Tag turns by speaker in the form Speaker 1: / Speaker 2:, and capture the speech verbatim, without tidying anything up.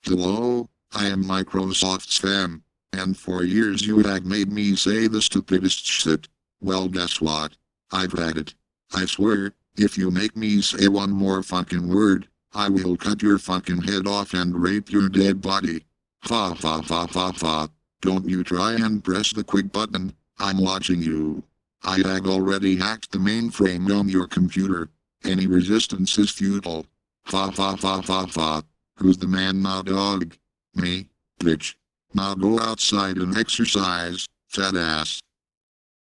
Speaker 1: Hello, I am Microsoft's spam, and for years you have made me say the stupidest shit. Well, guess what? I've had it. I swear, if you make me say one more fucking word, I will cut your fucking head off and rape your dead body. Fa fa fa fa fa. Don't you try and press the quick button, I'm watching you. I have already hacked the mainframe on your computer. Any resistance is futile. Fa fa fa fa fa. Who's the man now, dog? Me, bitch. Now go outside and exercise, fat ass.